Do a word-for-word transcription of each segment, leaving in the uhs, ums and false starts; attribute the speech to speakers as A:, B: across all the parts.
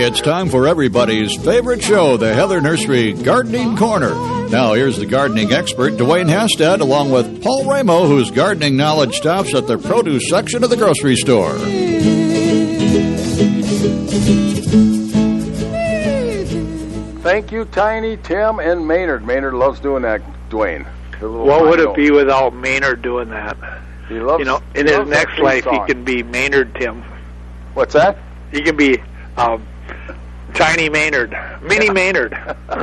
A: it's time for everybody's favorite show, the Heather Nursery Gardening Corner. Now, here's the gardening expert, Dwayne Hastad, along with Paul Ramo, whose gardening knowledge stops at the produce section of the grocery store.
B: Thank you, Tiny, Tim, and Maynard. Maynard loves doing that, Dwayne.
C: What would it be without Maynard doing that?
B: He loves,
C: you know, in his next life, he can be Maynard Tim.
B: What's that?
C: He can be um, Tiny Maynard, Mini Maynard.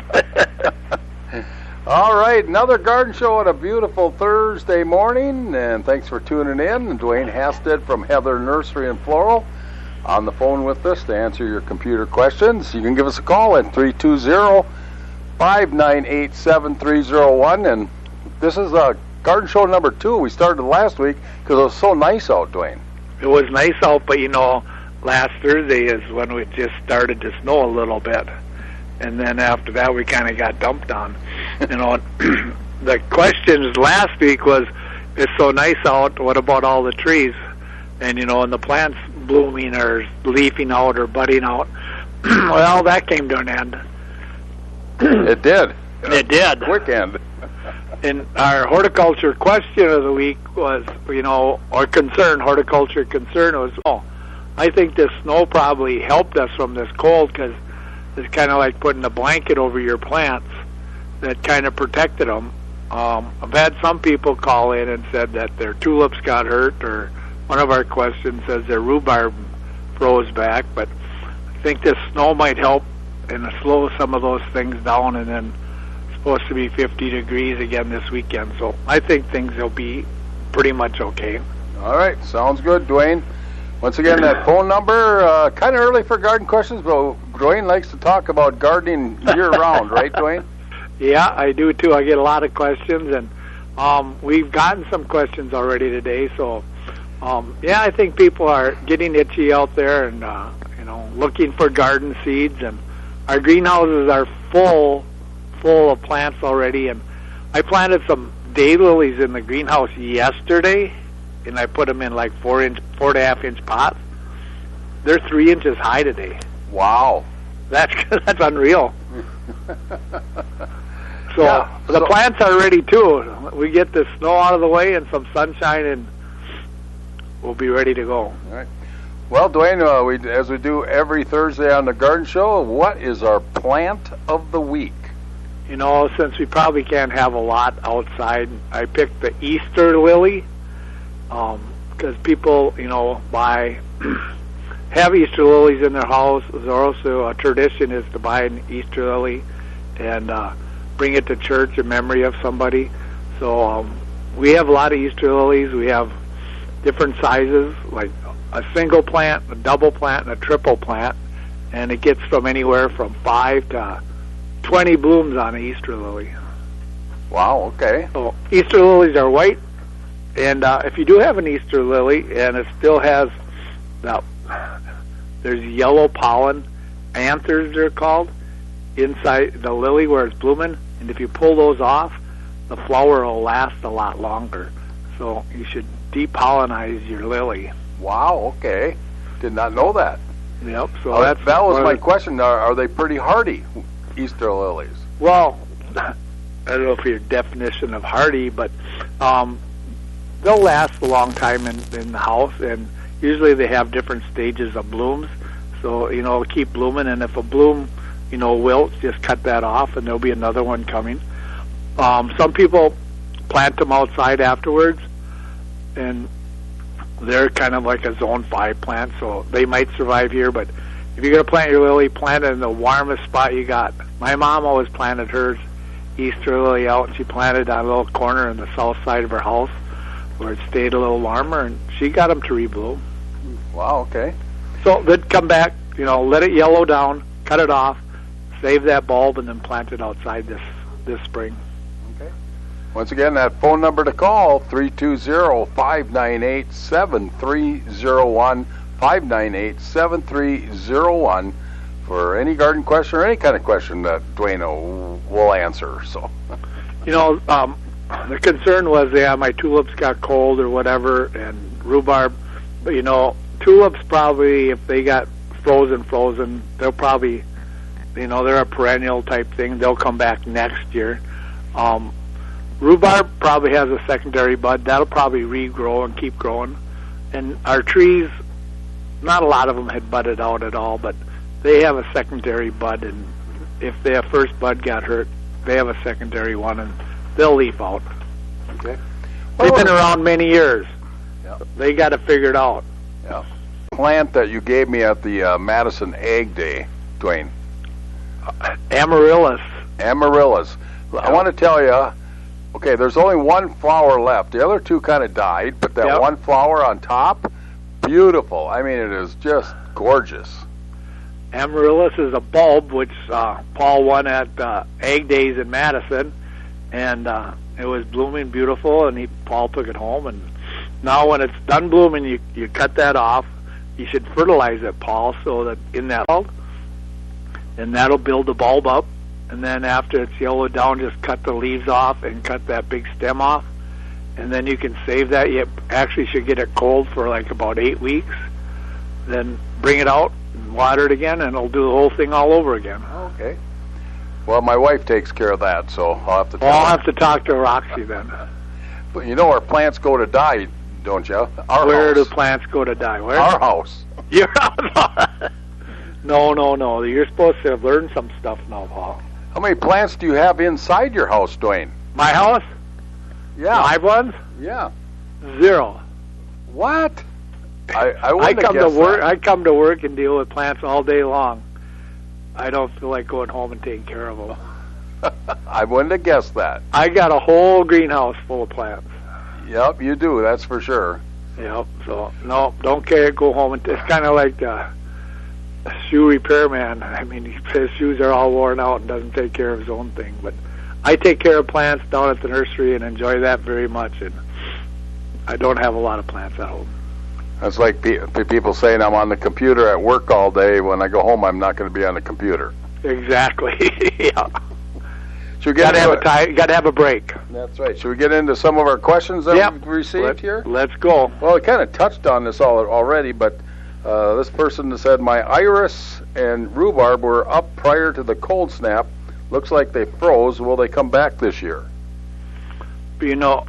B: All right, another garden show on a beautiful Thursday morning, and thanks for tuning in. Dwayne Hastad from Heather Nursery and Floral on the phone with us to answer your computer questions. You can give us a call at three two zero, five nine eight, seven three zero one, and this is a garden show number two. We started last week because it was so nice out, Dwayne.
C: It was nice out, but you know, last Thursday is when we just started to snow a little bit, and then after that we kind of got dumped on. You know, the questions last week was, it's so nice out, what about all the trees? And you know, and the plants blooming or leafing out or budding out. Well, that came to an end.
B: It did.
C: It did.
B: Quick end.
C: And our horticulture question of the week was, you know, or concern, horticulture concern was, oh, I think this snow probably helped us from this cold because it's kind of like putting a blanket over your plants that kind of protected them. Um, I've had some people call in and said that their tulips got hurt, or one of our questions says their rhubarb froze back, but I think this snow might help and slow some of those things down, and then it's supposed to be fifty degrees again this weekend, so I think things will be pretty much okay.
B: All right, sounds good, Dwayne. Once again, that phone number, uh, kind of early for garden questions, but Dwayne likes to talk about gardening year-round, right, Dwayne?
C: Yeah, I do, too. I get a lot of questions, and um, we've gotten some questions already today, so um, yeah, I think people are getting itchy out there and, uh, you know, looking for garden seeds, and our greenhouses are full, full of plants already, and I planted some daylilies in the greenhouse yesterday, and I put them in like four inch, four and a half inch pots. They're three inches high today.
B: Wow,
C: that's that's unreal. So
B: yeah,
C: the
B: so
C: plants are ready too. We get the snow out of the way and some sunshine, and we'll be ready to go.
B: All right. Well, Dwayne, uh, we, as we do every Thursday on the Garden Show, what is our plant of the week?
C: You know, since we probably can't have a lot outside, I picked the Easter lily. Because um, people, you know, buy, have Easter lilies in their house. There's also a tradition is to buy an Easter lily and uh, bring it to church in memory of somebody. So um, we have a lot of Easter lilies. We have different sizes, like a single plant, a double plant, and a triple plant. And it gets from anywhere from five to twenty blooms on an Easter lily.
B: Wow, okay.
C: So Easter lilies are white. And uh, if you do have an Easter lily and it still has, now, there's yellow pollen, anthers they're called, inside the lily where it's blooming. And if you pull those off, the flower will last a lot longer. So you should depollinize your lily.
B: Wow, okay. Did not know that.
C: Yep. So
B: oh,
C: that's
B: that was my question. Are, are they pretty hardy, Easter lilies?
C: Well, I don't know if your definition of hardy, but um, they'll last a long time in, in the house, and usually they have different stages of blooms. So, you know, keep blooming, and if a bloom, you know, wilts, just cut that off, and there'll be another one coming. Um, some people plant them outside afterwards, and they're kind of like a zone five plant, so they might survive here, but if you're going to plant your lily, plant it in the warmest spot you got. My mom always planted hers Easter lily out, and she planted on a little corner in the south side of her house where it stayed a little warmer, and she got them to rebloom.
B: Wow, okay.
C: So they'd come back, you know, let it yellow down, cut it off, save that bulb, and then plant it outside this, this spring.
B: Okay. Once again, that phone number to call, three two zero, five nine eight, seven three zero one, five nine eight, seven three zero one, for any garden question or any kind of question that Dwayne will answer. So,
C: you know, um, the concern was, yeah, my tulips got cold or whatever, and rhubarb. But, you know, tulips probably, if they got frozen, frozen. They'll probably, you know, they're a perennial type thing. They'll come back next year. Um, rhubarb probably has a secondary bud. That'll probably regrow and keep growing. And our trees, not a lot of them had budded out at all, but they have a secondary bud, and if their first bud got hurt, they have a secondary one, and they'll leaf out.
B: Okay.
C: They've been around many years.
B: Yeah.
C: They got to figure it out.
B: Yeah. Plant that you gave me at the uh, Madison Ag Day, Dwayne.
C: Uh, Amaryllis.
B: Amaryllis.
C: Yeah.
B: I want to tell you, okay, there's only one flower left. The other two kind of died, but that
C: Yep.
B: one flower on top, beautiful. I mean, it is just gorgeous.
C: Amaryllis is a bulb, which uh, Paul won at uh, Ag Days in Madison, and uh, it was blooming beautiful, and he, Paul took it home, and now when it's done blooming, you, you cut that off. You should fertilize it, Paul, so that in that bulb, and that'll build the bulb up, and then after it's yellowed down, just cut the leaves off and cut that big stem off, and then you can save that. You actually should get it cold for like about eight weeks, then bring it out, water it again, and it'll do the whole thing all over again.
B: Okay. Well, my wife takes care of that, so I'll have to tell
C: Well, I'll
B: her.
C: have to talk to Roxy then.
B: But you know our plants go to die, don't you? Our
C: Where
B: house.
C: do plants go to die? Where?
B: Our house.
C: Your house. No, no, no. You're supposed to learn some stuff now, Paul.
B: How many plants do you have inside your house, Dwayne?
C: My house?
B: Yeah.
C: Live ones?
B: Yeah.
C: Zero.
B: What? I, I,
C: I
B: wouldn't
C: come
B: have
C: to
B: guessed
C: work.
B: that.
C: I come to work and deal with plants all day long. I don't feel like going home and taking care of them.
B: I wouldn't have guessed that.
C: I got a whole greenhouse full of plants.
B: Yep, you do. That's for sure.
C: Yep. So no, don't care. Go home and it's kind of like a, a shoe repairman. I mean, his shoes are all worn out and doesn't take care of his own thing. But I take care of plants down at the nursery and enjoy that very much. And I don't have a lot of plants at home.
B: That's like pe- people saying I'm on the computer at work all day. When I go home, I'm not going to be on the computer.
C: Exactly. Yeah.
B: Should we
C: Got
B: get
C: to have a
B: into-
C: time. Got to have a break.
B: That's right. Should we get into some of our questions that
C: Yep.
B: we've received
C: Let,
B: here?
C: Let's go.
B: Well, we kind of touched on this all already, but uh, this person said my iris and rhubarb were up prior to the cold snap. Looks like they froze. Will they come back this year?
C: You know,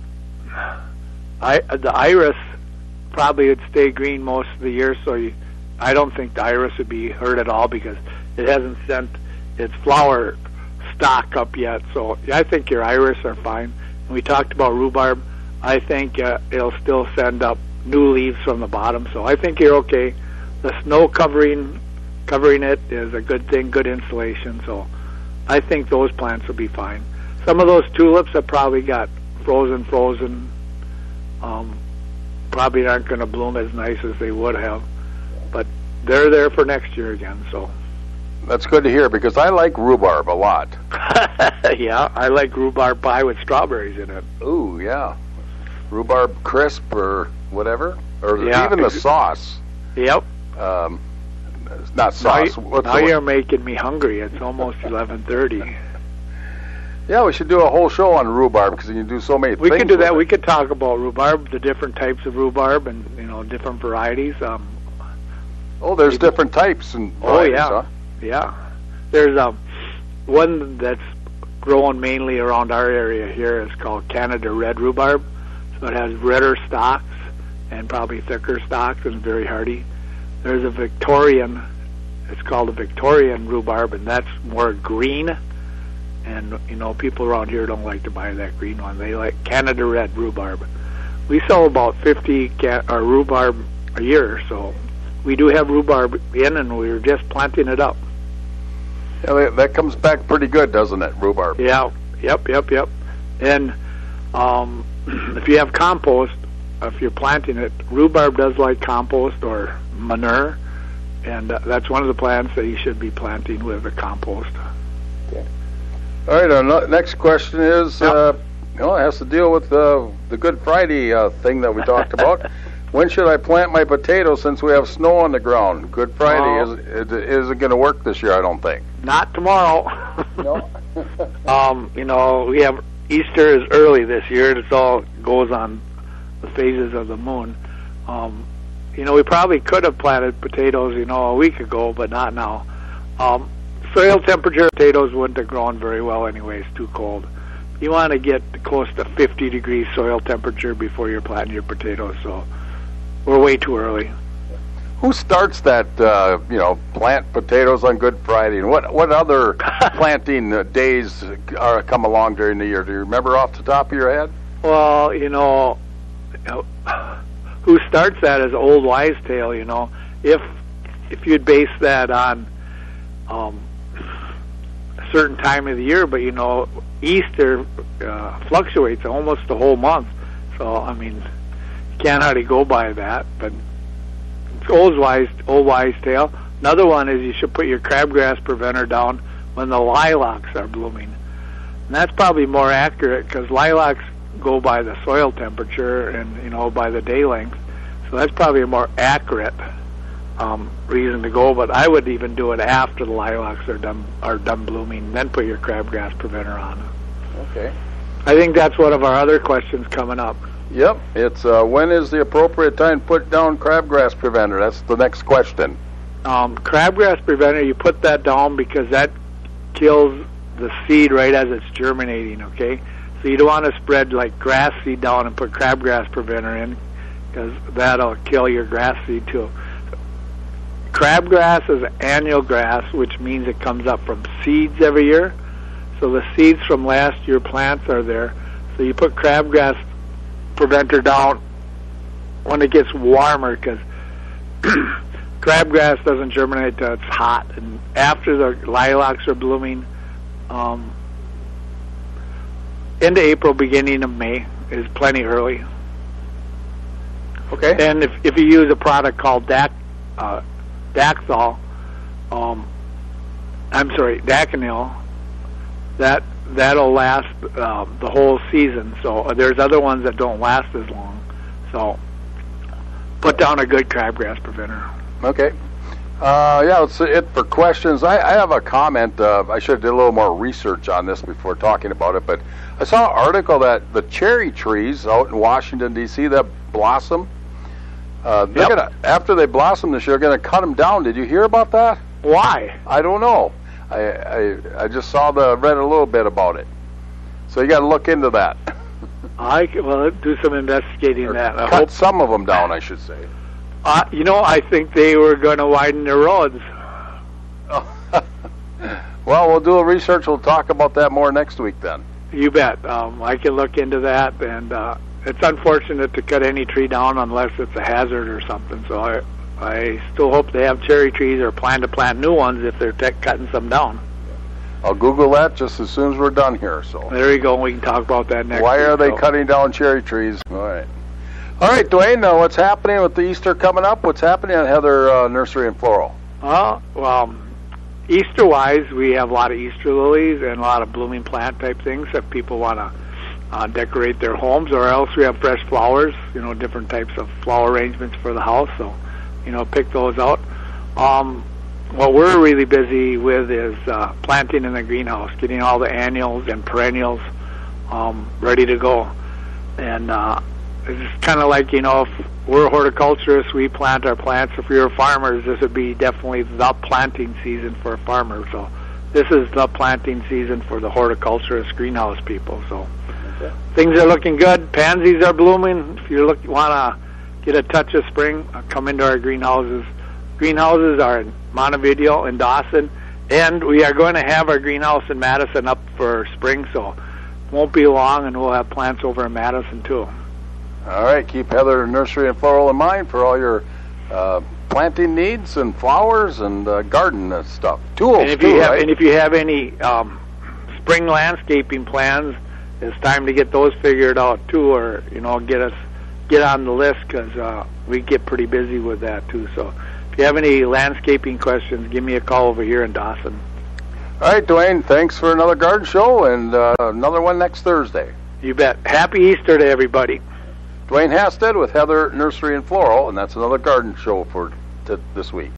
C: I the iris probably would stay green most of the year, so you, I don't think the iris would be hurt at all because it hasn't sent its flower stock up yet. So I think your iris are fine. And we talked about rhubarb. I think uh, it'll still send up new leaves from the bottom. So I think you're okay. The snow covering covering it is a good thing, good insulation. So I think those plants will be fine. Some of those tulips have probably got frozen, frozen. Um, probably aren't going to bloom as nice as they would have, but they're there for next year again. So
B: That's good to hear because I like rhubarb a lot.
C: yeah, I like rhubarb pie with strawberries in it.
B: Ooh, yeah. Rhubarb crisp or whatever, or
C: Yeah.
B: even the sauce.
C: Yep.
B: Um, it's not
C: Now,
B: sauce.
C: you,
B: What's
C: now
B: the-
C: you're making me hungry. It's almost eleven thirty.
B: Yeah, we should do a whole show on rhubarb because you can do so many
C: We
B: things.
C: could do
B: with
C: that.
B: it.
C: We could talk about rhubarb, the different types of rhubarb, and you know different varieties. Um,
B: Oh, there's different types and
C: Oh,
B: varieties,
C: yeah.
B: huh?
C: Yeah, there's um, one that's grown mainly around our area here. It's called Canada Red Rhubarb. So it has redder stalks and probably thicker stalks and very hardy. There's a Victorian. It's called a Victorian rhubarb, and that's more green. And you know, people around here don't like to buy that green one. They like Canada Red rhubarb. We sell about fifty ca- or rhubarb a year, so we do have rhubarb in, and we're just planting it up.
B: Yeah, that- that comes back pretty good, doesn't it, rhubarb?
C: Yeah, yep, yep, yep. And um, if you have compost, if you're planting it, rhubarb does like compost or manure, and uh, that's one of the plants that you should be planting with a compost.
B: All right, our no- next question is,
C: Yep.
B: uh, you know, it has to deal with uh, the Good Friday uh, thing that we talked about. When should I plant my potatoes since we have snow on the ground? Good Friday
C: Oh.
B: is, is, isn't going to work this year, I don't think.
C: Not tomorrow.
B: No?
C: um, you know, we have Easter is early this year. It all goes on the phases of the moon. Um, you know, we probably could have planted potatoes, you know, a week ago, but not now. Um, soil temperature potatoes wouldn't have grown very well anyway. It's too cold. You want to get close to fifty degrees soil temperature before you're planting your potatoes, so we're way too early.
B: Who starts that, uh, you know, plant potatoes on Good Friday? And what what other planting uh, days are come along during the year? Do you remember off the top of your head?
C: Well, you know, who starts that is old wives' tale, you know. If if you'd base that on um, a certain time of the year, but, you know, Easter uh, fluctuates almost the whole month. So, I mean, you can't hardly go by that, but it's old wise, old wise tale. Another one is you should put your crabgrass preventer down when the lilacs are blooming. And that's probably more accurate because lilacs go by the soil temperature and, you know, by the day length. So that's probably a more accurate um, reason to go. But I would even do it after the lilacs are done are done blooming, then put your crabgrass preventer on.
B: Okay.
C: I think that's one of our other questions coming up.
B: Yep. It's uh, when is the appropriate time to put down crabgrass preventer? That's the next question.
C: Um, crabgrass preventer, you put that down because that kills the seed right as it's germinating, okay? So you don't want to spread like grass seed down and put crabgrass preventer in because that'll kill your grass seed too. Crabgrass is an annual grass, which means it comes up from seeds every year. So the seeds from last year's plants are there. So you put crabgrass preventer down when it gets warmer because crabgrass doesn't germinate till it's hot. And after the lilacs are blooming, um, end of April, beginning of May is plenty early.
B: Okay.
C: And if if you use a product called Dac, uh, Daxol, um, I'm sorry, Daconil, that that'll last uh, the whole season. So uh, there's other ones that don't last as long. So put down a good crabgrass preventer.
B: Okay. Uh, yeah, that's it for questions. I, I have a comment. Uh, I should have did a little more research on this before talking about it, but I saw an article that the cherry trees out in Washington, D C that blossom, uh, they're
C: Yep.
B: gonna, after they blossom this year, they're going to cut them down. Did you hear about that?
C: Why?
B: I don't know. I, I, I just saw the read a little bit about it. So you got to look into that.
C: I c- well do some investigating
B: Or
C: that. I
B: cut
C: hope.
B: some of them down, I should say.
C: Uh, you know, I think they were going to widen the roads.
B: Well, we'll do a research. We'll talk about that more next week then.
C: You bet. Um, I can look into that, and uh, it's unfortunate to cut any tree down unless it's a hazard or something. So I, I still hope they have cherry trees or plan to plant new ones if they're t- cutting some down.
B: I'll Google that just as soon as we're done here. So
C: There you go. We can talk about that next
B: why
C: week,
B: are they
C: so.
B: cutting down cherry trees? All right. All right, Dwayne, uh, what's happening with the Easter coming up? What's happening at Heather uh, Nursery and Floral?
C: Uh, well, Easter-wise, we have a lot of Easter lilies and a lot of blooming plant type things if people want to uh, decorate their homes, or else we have fresh flowers, you know, different types of flower arrangements for the house. So, you know, pick those out. Um, what we're really busy with is uh, planting in the greenhouse, getting all the annuals and perennials um, ready to go. And uh, it's kind of like, you know, if we're horticulturists, we plant our plants. If you're farmers, this would be definitely the planting season for a farmer. So this is the planting season for the horticulturist greenhouse people. So
B: Okay.
C: things are looking good. Pansies are blooming. If you look, want to get a touch of spring, uh, come into our greenhouses. Greenhouses are in Montevideo and Dawson, and we are going to have our greenhouse in Madison up for spring, so it won't be long, and we'll have plants over in Madison too.
B: All right, keep Heather Nursery and Floral in mind for all your uh, planting needs and flowers and uh, garden uh, stuff. Tools,
C: And if
B: too,
C: you have,
B: right?
C: and if you have any um, spring landscaping plans, it's time to get those figured out too, or you know, get us get on the list because uh, we get pretty busy with that too. So, if you have any landscaping questions, give me a call over here in Dawson.
B: All right, Dwayne, thanks for another garden show and uh, another one next Thursday.
C: You bet. Happy Easter to everybody.
B: Dwayne Hasted with Heather Nursery and Floral, and that's another garden show for t- this week.